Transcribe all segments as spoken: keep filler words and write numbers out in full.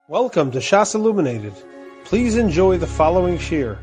Welcome to Shas Illuminated. Please enjoy the following shir.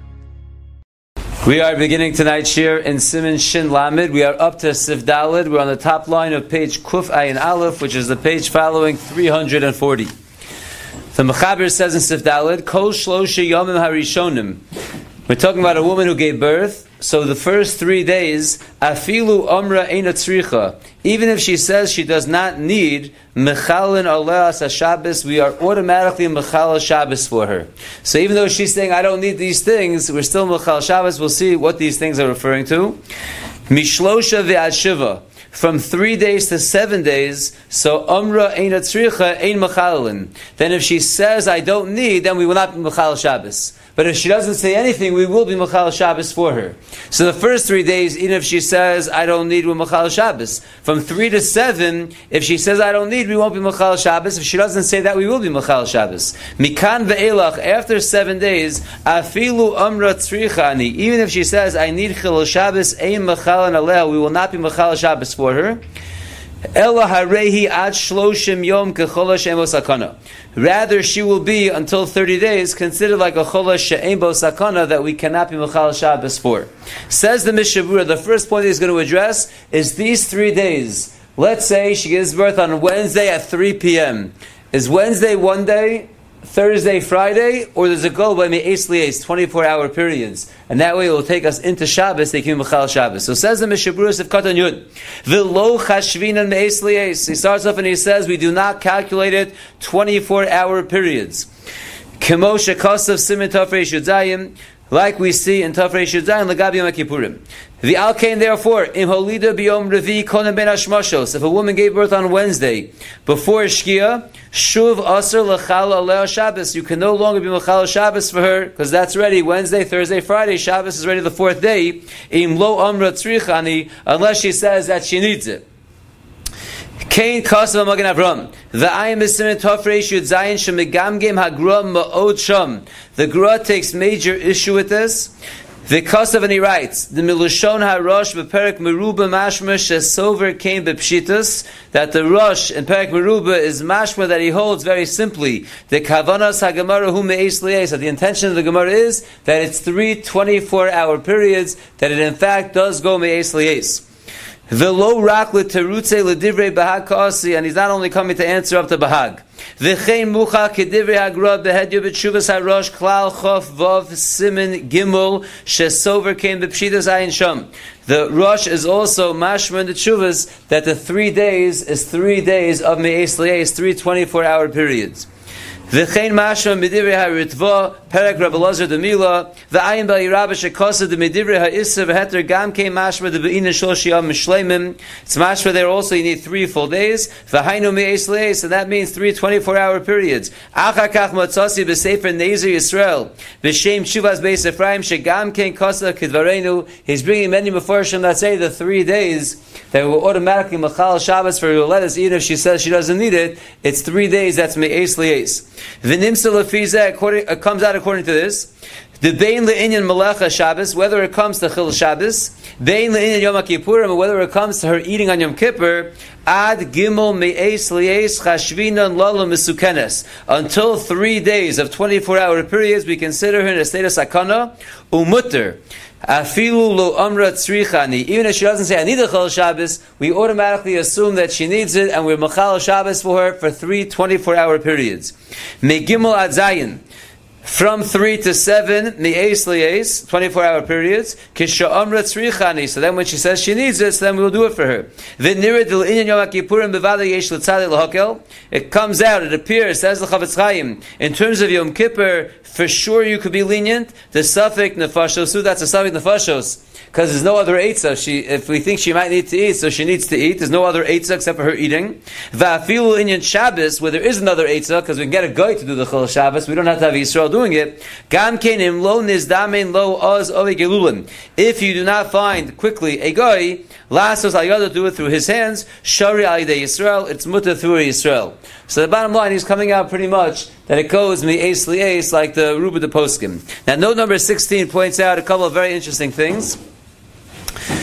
We are beginning tonight's shir in Siman Shin Lamed. We are up to Sif Daled. We're on the top line of page Kuf Ayin Aleph, which is the page following three hundred forty. The Mechaber says in Sif Daled, Kol Shlosha Yomim Harishonim. We're talking about a woman who gave birth. So the first three days, Afilu Amra Eina Tzricha. Even if she says she does not need Mechalin Aleas Shabbos, we are automatically Mechal Shabbos for her. So even though she's saying, I don't need these things, we're still Mechal Shabbos. We'll see what these things are referring to. Mishlosha Ve'ad Shiva. From three days to seven days, so Amra Eina Tzricha Ein Mechalin. Then if she says, I don't need, then we will not be Mechal Shabbos. But if she doesn't say anything, we will be Mechal Shabbos for her. So the first three days, even if she says, I don't need, we're Mechal Shabbos. From three to seven, if she says, I don't need, we won't be Mechal Shabbos. If she doesn't say that, we will be Mechal Shabbos. Mikan ve'elach, after seven days, Afilu Amra Tzrichani, even if she says, I need Chilul Shabbos, Ein Mechalan Aleh, we will not be Mechal Shabbos for her. Ela harehi ad shloshim yom kechol she'en bo sakana. Rather, she will be until thirty days considered like a chol she'en bo sakana that we cannot be mechal Shabbos for. Says the Mishnah Berurah, the first point he's going to address is these three days. Let's say she gives birth on Wednesday at three p.m. Is Wednesday one day, Thursday, Friday, or does it go by me'es li'es, twenty-four hour periods? And that way it will take us into Shabbos, they can be Mechal Shabbos. So says the Mishnah Berurah of Katan Yud, V'lo chashvinan me'es li'es. He starts off and he says, we do not calculate it twenty-four hour periods. Kemo shekasav simin tafrei shudayim, like we see in Tafrei Shudayim, Lagabi Yom Kippurim. The Alkain, therefore, Im Holida B'Yom Revi Konem Ben Hashmashos. If a woman gave birth on Wednesday before Shkia, Shuv Aser L'Chal Aleh Shabbos. You can no longer be L'Chal Shabbos for her because that's ready. Wednesday, Thursday, Friday. Shabbos is ready the fourth day. Im Lo Amra Tzrichani, unless she says that she needs it. Kain Kasav Magen Avram. The Ayim B'Simin Tafrei Shud Zayin Shemigamgem Hagra Ma'od Sham. The Gra takes major issue with this. The Kasav, and he writes, the Milushon HaRosh B'Perek Meruba Mashma Shesover came B'Pshitus, that the Rosh in Perek Meruba is Mashma that he holds very simply. The Kavanas HaGemara Hu Me'es Li'es, that the intention of the Gemara is that it's three twenty-four hour periods, that it in fact does go Me'es Li'es. V'lo rak l'terutze l'divrei Bahag Kasi, and he's not only coming to answer up to Bahag. V'chein mucha k'divrei Hagra b'hedya b'tshuvas harosh klal chof vav simin gimel shesover came b'pshitas ayin sham. The Rosh is also mashma in the tshuvas that the three days is three days of me'es li'es, three twenty-four hour periods. V'chein mashma midivrei haritva perek Rabbi Elazar demila v'ayin b'li rabba shekosa de midivrei ha'issa v'heter gam kein mashma de be'ina shloshi yom mishleimim. It's mashma there also you need three full days. V'hainu me'es le'es, and that means three twenty-four hour periods. Achar kach matzasi b'sefer Nezer Yisrael b'shem tshuvas beis Ephraim shegam kein kosa kidvarenu. He's bringing many mefarshim that say the three days that will automatically mechal Shabbos for her. Let us even if she says she doesn't need it. It's three days. That's me'es le'es. V'nimsa lefizeh, it comes out according to this. The bein le'inyan melecha Shabbos, whether it comes to Chil Shabbos, bein le'inyan Yom Kippurim, or whether it comes to her eating on Yom Kippur, ad gimel me'es li'es chashvinan lala misukenes. Until three days of twenty-four hour periods, we consider her in a state of sakana, umutter. Afilu lo amra tzrichani. Even if she doesn't say I need a Chil Shabbos, we automatically assume that she needs it, and we're mechal Shabbos for her for three twenty-four hour periods. Megimel ad zayin. From three to seven, me'es li'es, twenty-four hour periods, kisha amra tzrichani. So then when she says she needs it, so then we will do it for her. V'nira d'l inyan Yom Kippurim b'vada yesh l'tzadei l'hakel. It comes out, it appears, says the Chavetz Chaim, in terms of Yom Kippur, for sure you could be lenient. The suffix nefashos, that's a suffix nefashos. Because there's no other eitzah. She, if we think she might need to eat, so she needs to eat. There's no other eitzah except for her eating. Va'afilu inyan Shabbos, where there is another eitzah, because we can get a guy to do the Chil Shabbos. We don't have to have Yisrael doing it. Gam kenim lo nizdamen lo oz ove gelulin. If you do not find quickly a guy, lasos al yada, do it through his hands. Shari al yidei Yisrael, it's mutter through Yisrael. So the bottom line, he's coming out pretty much that it goes me'es li'es like the Ruba de Poskim. Now, note number sixteen points out a couple of very interesting things.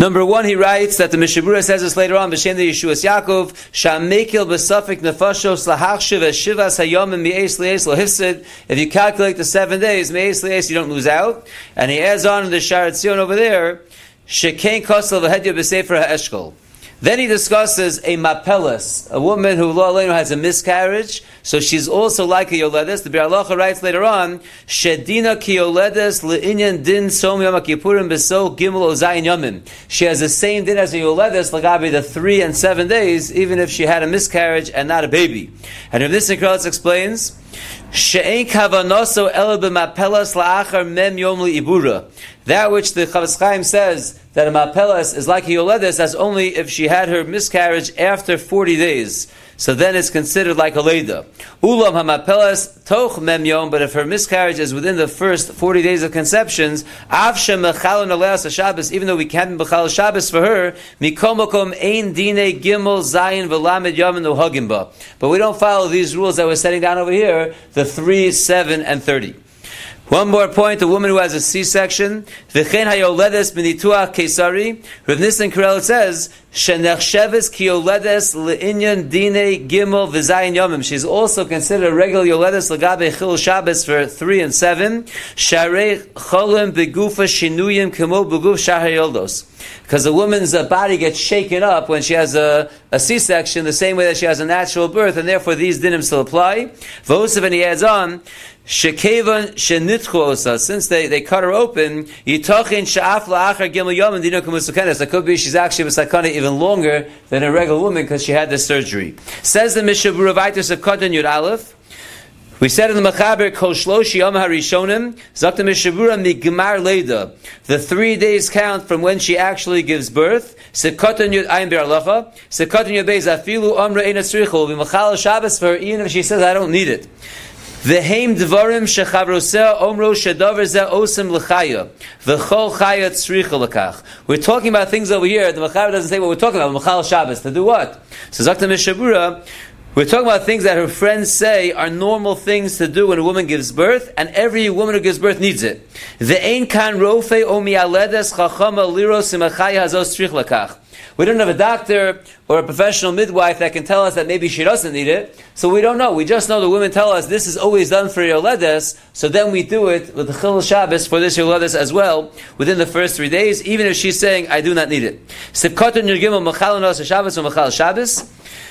Number one, he writes that the Mishabura says this later on, B'Shem the Yeshuas Yaakov, Shamekil b'safik nefashos lahachshiv eshivas hayomim mi'es li'es lohifsid. If you calculate the seven days, mi'es li'es, you don't lose out. And he adds on in the Sha'ar Tzion over there, Shekein kosel v'hedya b'sefer ha'eshkol. Then he discusses a mapelas, a woman who lo aleinu has a miscarriage, so she's also like a yoledes. The Biur Halacha writes later on, Shedina ki yoledes le'inyan din som yom kippurim b'so gimel ozayin yomim. She has the same din as a yoledes, lagabi the three and seven days, even if she had a miscarriage and not a baby. And if this Nikralitz explains, She'ein kavanoso ela b'mapelas la'achar mem yom li'ibura. That which the Chavetz Chaim says that a mapelas is like a yoledes, that's only if she had her miscarriage after forty days. So then it's considered like a leida. Ulam hamapelas toch mem yom, but if her miscarriage is within the first forty days of conceptions, av shemechalon aleas Shabbos, even though we can't be bechal Shabbos for her, mikomokom ein dine gimel zayin v'lamed yom nuhagim ba. But we don't follow these rules that we're setting down over here, the three, seven, and thirty. One more point, a woman who has a C-section, v'chein hayoledes b'nituach kesari, Rav Nissen Karel says, shenechsheves ki yoledes le'inyan dine gimel v'zayin yomim. She's also considered a regular yoledes l'gabe chil Shabbos for three and seven, sharei cholim begufa shinuyim kemo beguf shahar yoldos. Because the woman's uh, body gets shaken up when she has a, a C-section, the same way that she has a natural birth, and therefore these dinim still apply. V'osav, and he adds on, Shekevan shenitchu osa, since they, they cut her open, yitachin sha'af la'achar gimel yom and dino k'musukenes. It could be she's actually b'sakana even longer than a regular woman because she had this surgery. Says the Mishabura Vaitus of Kotan Yud Aleph. We said in the Mechaber, Kol Shloshi Yom HaRishonim, Zok the Mishabura Migmar Leida. The three days count from when she actually gives birth. Sekotan Yud Ayin Biur Halacha. Sekotan Yud Beis Afilu Omra Eina Tzricha. Will be Mechal Shabbos for her even if she says, I don't need it. V'heim dvarim shechavroseh omro shedavar zeh osem l'chaya v'chol chaya tzricha l'kach. We're talking about things over here. The Mechaber doesn't say what we're talking about. Mechal Shabbos to do what? So Zok the Mishabura, we're talking about things that her friends say are normal things to do when a woman gives birth, and every woman who gives birth needs it. Ve'ein kan rofe o mi'aledes chachama liros imachaya hazos tzrich l'kach. We don't have a doctor or a professional midwife that can tell us that maybe she doesn't need it. So we don't know. We just know the women tell us this is always done for Yoledes. So then we do it with the Chil Shabbos for this Yoledes as well within the first three days, even if she's saying, I do not need it. Sivkotan Yurgimel Mechal Nos Shabbos or Mechal Shabbos.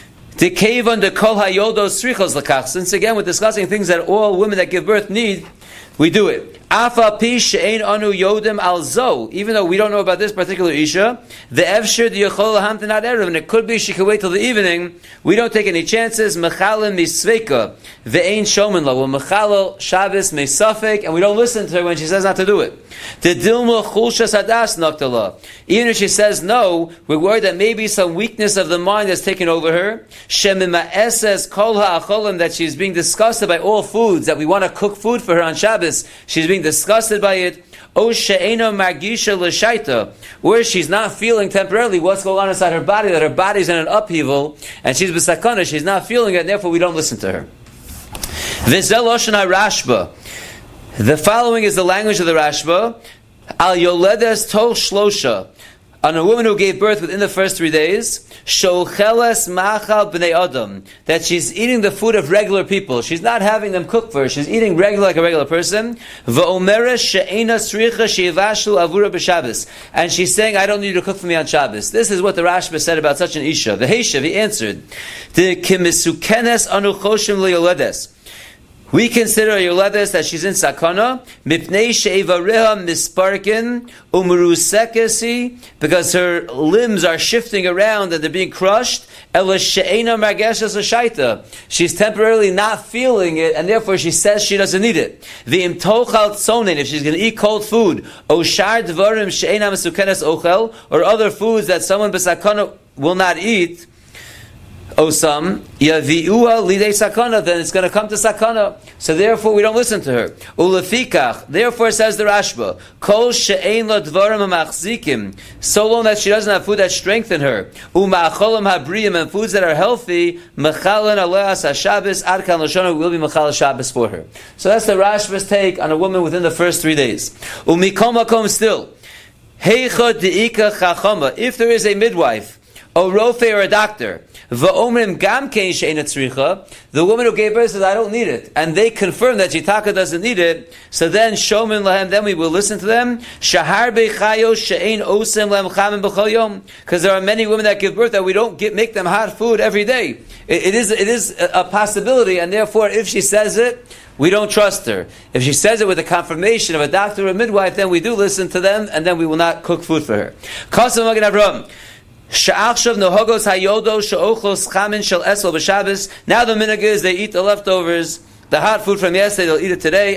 Tekevon de Kol Hayodos Tzrichos L'kach. Since again we're discussing things that all women that give birth need, we do it. Afa pi she'ein anu yodim al zo. Even though we don't know about this particular isha, the efshir the yachol hamten ad erev, and it could be she could wait till the evening. We don't take any chances. Mechalim misveika ve'ein shomen lo. We'll mechalel Shabbos meisafek, and we don't listen to her when she says not to do it. The dilma chulshas hadas naktala. Even if she says no, we're worried that maybe some weakness of the mind has taken over her. Shemima eses kol ha'acholim, that she's being disgusted by all foods, that we want to cook food for her on Shabbos. She's being disgusted by it. O she'ena margisha l'shaita, where she's not feeling temporarily what's going on inside her body, that her body's in an upheaval, and she's b'sakana, she's not feeling it, and therefore we don't listen to her. V'zel loshen ha'rashba. The following is the language of the Rashba. Al yoledes tol shlosha. On a woman who gave birth within the first three days, shocheles machal b'nei adam, that she's eating the food of regular people. She's not having them cook for her. She's eating regular like a regular person. V'omeres she'ena sricha she'ivashlu avura b'Shabbos, and she's saying, I don't need you to cook for me on Shabbos. This is what the Rashba said about such an isha. The Heishav, he answered, the kimisukenes anu choshim le'yoledes. We consider a yoledes that she's in sakana, mipnei she'ivareha misparkin umrusekesi, because her limbs are shifting around and they're being crushed. Ela she'ena margeshes l'shaita. She's temporarily not feeling it, and therefore she says she doesn't need it. V'im tochal tzonin, if she's going to eat cold food, o shar dvarim she'ena mesukenes ochel, or other foods that someone b'sakana will not eat, Osam yaviua lidei sakana, then it's going to come to sakana. So therefore, we don't listen to her. Ulefikach, therefore, says the Rashba, kol she'ein lo dvarim hamachzikim, so long that she doesn't have food that strengthen her. Uma'acholim habriyim, and foods that are healthy, mechalan aleas hashabbos adkan l'shona, will be mechal Shabbos for her. So that's the Rashba's take on a woman within the first three days. Umikol makom still. Heicha deika chachama. If there is a midwife, a rofe or a doctor, v'omrim gam kein she'ena tzricha, the woman who gave birth says, I don't need it, and they confirm that Jitaka doesn't need it, so then shomin lahem, then we will listen to them. Shahar bechayo she'en osem lahem chamin b'chol yom, because there are many women that give birth that we don't get, make them hot food every day. It, it is it is a possibility, and therefore, if she says it, we don't trust her. If she says it with the confirmation of a doctor or a midwife, then we do listen to them, and then we will not cook food for her. Kasam Magen Avraham. Now the minhag is they eat the leftovers, the hot food from yesterday, they'll eat it today.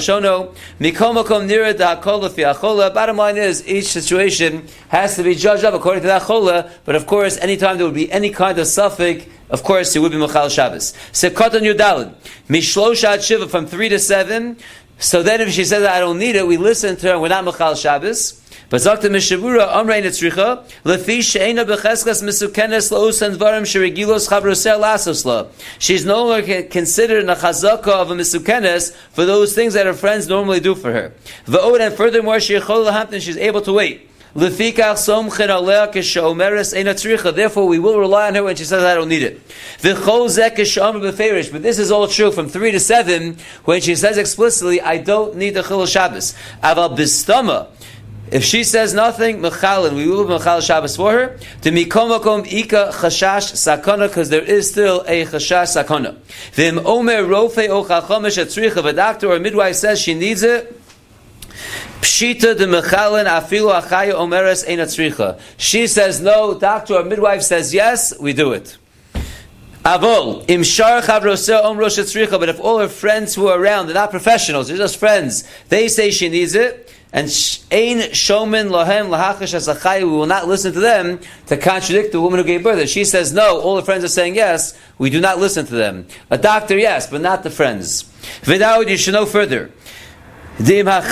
Bottom line is, each situation has to be judged up according to that chola, but of course, anytime there would be any kind of suffix, of course, it would be Mechal Shabbos. Sekatan Yudalid, Mishlosha ad Shiva, from three to seven. So then if she says, I don't need it, we listen to her, and we're not Mechal Shabbos. But Zakta Mishavura, Amrein Etzricha, Lefi She'ena Becheskas Misukenes La'usan Dvarim Sherigilos Chabrosel Lasosla. She's no longer considered a chazaka of a Misukenes for those things that her friends normally do for her. V'od, and furthermore, Sheichol Lahamtin, she's able to wait. Lefikach Somchen Alea Keshaomeres Eina Tzricha. Therefore, we will rely on her when she says, I don't need it. V'chol Zeh Keshaomer Beferish. But this is all true from three to seven, when she says explicitly, I don't need the Chilul Shabbos. Aval Bistama. If she says nothing, Mechalin, we will be Mechal Shabbos for her. To Mikomakom Ika Chashash Sakana, because there is still a Chashash Sakana. Vim Omer Rofe O Chachomesh Atzricha. If a doctor or a midwife says she needs it, Pshita de Mechalin Afilu Achaya Omeres Ein Atzricha. She says no, doctor or midwife says yes, we do it. Avol Im Shar Chavroseh Omrosh Atzricha. But if all her friends who are around, they're not professionals, they're just friends, they say she needs it, and ein shomin lahem lahachash asachai, we will not listen to them to contradict the woman who gave birth. If she says no, all the friends are saying yes, we do not listen to them. A doctor, yes, but not the friends. V'daud, you should know further. If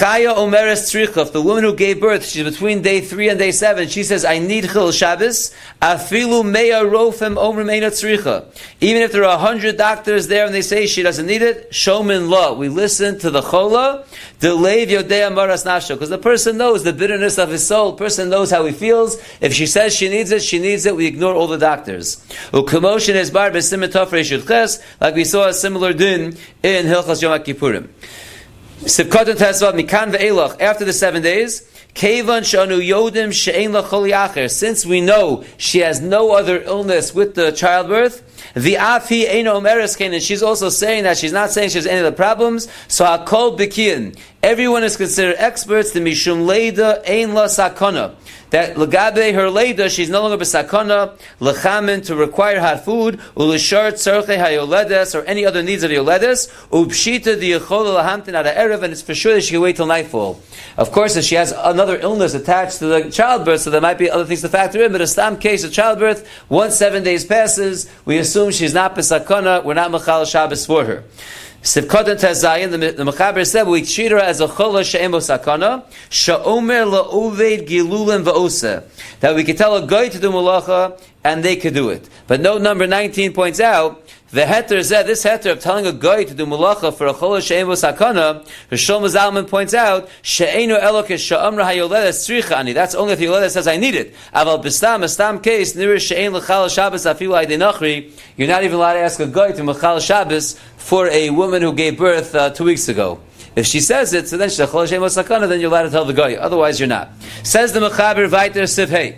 the woman who gave birth, she's between day three and day seven, she says, I need Chilul Shabbos, afilu meya rofem omrim eina tzricha. Even if there are a hundred doctors there and they say she doesn't need it, shomin la. We listen to the chola, delayed yodea maras nafsho, because the person knows the bitterness of his soul, the person knows how he feels. If she says she needs it, she needs it, we ignore all the doctors. U'kamoshin es bar b'simen tofrei shud ches, like we saw a similar din in Hilchas Yom HaKippurim. Sivkatan Tesvav Mikan ve'elach, after the seven days, Kevan shanu yodim she'ein la choli acher, since we know she has no other illness with the childbirth, v'afi eino omeres kein, and she's also saying that she's not saying she has any of the problems, so hakol bikiyin, everyone is considered experts, the mishum leida ein la sakana, that legabe her leida, she's no longer besakana, lechamin, to require hot food, ulishar tzarchei hayoledes, or any other needs of yoledes, upshita diyachol lahamtin ada erev, and it's for sure that she can wait till nightfall. Of course, if she has another illness attached to the childbirth, so there might be other things to factor in, but a stam case of childbirth, once seven days passes, we assume she's not besakana, we're not mechal Shabbos for her. Sivkotan Tezayin, the, the Mechaber said, we treat her as a chola she'em sakana, sha'omer la'oved gilulim va'oseh, that we can tell a guy to do malacha, and they could do it. But note number nineteen points out, the heter said, this heter of telling a guy to do malacha for a chola she'em sakana, Rishon Zalman points out, she'enu elokes sha'amra hayoledes tzricha ani, that's only if the yoledes says, I need it. Aval b'stam, a stam case, nirish she'en l'chal Shabbos afilu aydei nachri, you're not even allowed to ask a guy to mechal Shabbos for a woman who gave birth uh, two weeks ago. If she says it, so then she's a chol she'em sakana, then you're allowed to tell the guy. Otherwise, you're not. Says the Mechaber Vayter Sivhei.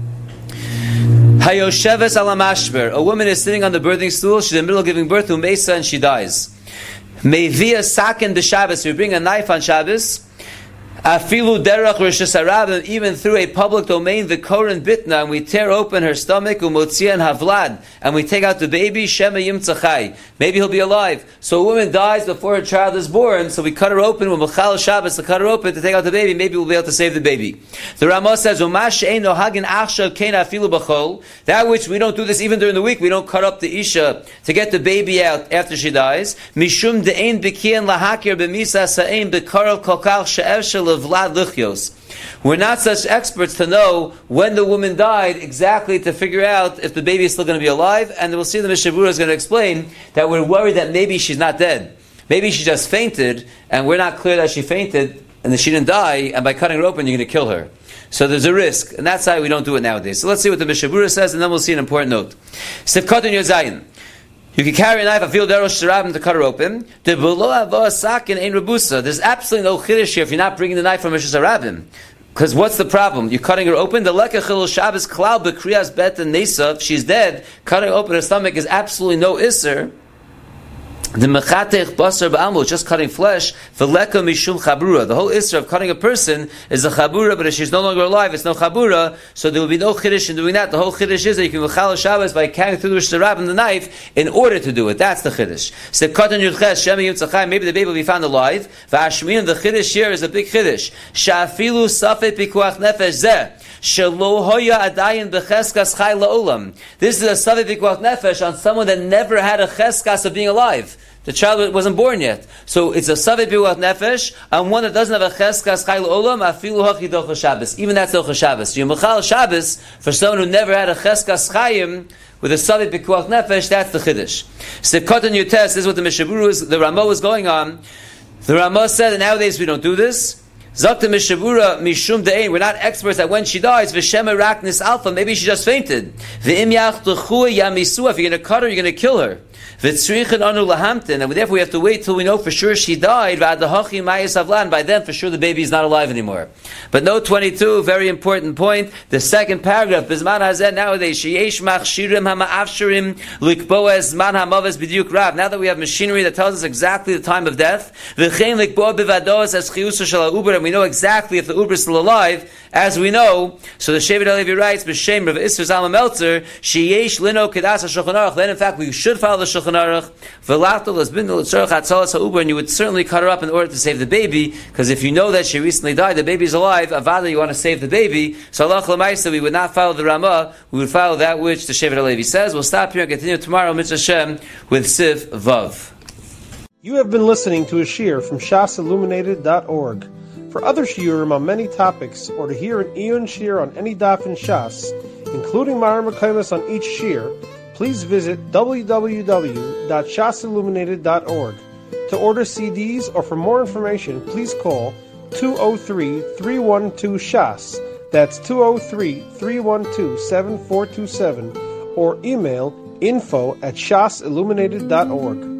Hayosheves ala mashber. A woman is sitting on the birthing stool. She's in the middle of giving birth to Mesa, and she dies. Mevia sakin b'Shabbos. We bring a knife on Shabbos. Afilu derach Rosh Hashanah, even through a public domain, the Koran bitna, and we tear open her stomach, umotzian havlad, and we take out the baby, shema yimtzachai. Maybe he'll be alive. So a woman dies before her child is born, so we cut her open, with Mechal Shabbos to cut her open to take out the baby, maybe we'll be able to save the baby. The Ramah says, Umash ein nohagin achshav kein afilu b'chol, that which we don't do this even during the week, we don't cut up the Isha to get the baby out after she dies. Mishum de'ein b'kiyan lahakir b'misa sa'ein b'karal kokal she'ev shel Vlad Luchios. We're not such experts to know when the woman died exactly to figure out if the baby is still going to be alive, and we'll see the Mishabura is going to explain that we're worried that maybe she's not dead. Maybe she just fainted, and we're not clear that she fainted. and then she didn't die, and by cutting her open, you're going to kill her. So there's a risk, and that's why we don't do it nowadays. So let's see what the Mishnah Berurah says, and then we'll see an important note. Sivkot in Yozayin. You can carry a knife, a field derosh sharabim to cut her open. There's absolutely no chiddush here if you're not bringing the knife from Rosh Hashanah. Because what's the problem? You're cutting her open. The lekachil Shabbos klal b'kriyas bet and nesa. If she's dead, cutting open her stomach is absolutely no isser. The mechatech basar ba'amul, just cutting flesh. The leka mishum chabura. The whole isser of cutting a person is a chabura, but if she's no longer alive, it's no chabura. So there will be no chiddush in doing that. The whole chiddush is that you can mechal Shabbos by carrying through the shtarab and the knife in order to do it. That's the chiddush. So katan yudches shemi yimtzachai. Maybe the baby will be found alive. V'ashmin, the chiddush here is a big chiddush. Shafilu safet pikuach nefesh zeh. This is a savit b'kuach nefesh on someone that never had a cheskas of being alive. The child wasn't born yet. So it's a savit b'kuach nefesh on one that doesn't have a cheskas chai la'olam, afilu hachi docha Shabbos. Even that's docha Shabbos. You mechal Shabbos for someone who never had a cheskas chayim with a savit b'kuach nefesh, that's the chiddush. So Kotan Yutes, this is what the Mishnah Berurah is, the Ramah was going on. The Ramah said that nowadays we don't do this. Zakta Mishnah Berurah mishum de'ein. We're not experts that when she dies, v'shem eraknis alpha, maybe she just fainted. V'im yachtuchu yamisu. If you're going to cut her, you're going to kill her. V'tzrichin anu lahamtin. And therefore we have to wait till we know for sure she died. V'adahachi mayis avlan. By then, for sure the baby is not alive anymore. But note twenty-two, very important point. The second paragraph. Bizman hazeh nowadays sheyesh machshirim hama'afshirim likboez man hamaves b'diuk rav. Now that we have machinery that tells us exactly the time of death. V'chein likbo bivados as chiyusa shel ha'uber. We know exactly if the Uber is still alive, as we know. So the Shevet HaLevi writes, "B'shem Rav Isser Zalman Meltzer, sheyesh lino kedas haShulchan Aruch." Then, in fact, we should follow the Shulchan Aruch. V'lachto l'zbindel l'tzorach hatzalas ha'uber, and you would certainly cut her up in order to save the baby, because if you know that she recently died, the baby is alive. Avada, you want to save the baby. So Allah l'maisa, we would not follow the Ramah. We would follow that which the Shevet HaLevi says. We'll stop here and continue tomorrow, Mitzvah Hashem, with Siv Vav. You have been listening to a shiur from shas illuminated dot org. For other shiurim on many topics, or to hear an Iyun shiur on any daf in Shas, including Mara Mekaymas on each shiur, please visit w w w dot shas illuminated dot org. To order C Ds or for more information, please call two oh three, three one two, shas. That's two oh three, three one two, seven four two seven, or email info at shas illuminated dot org.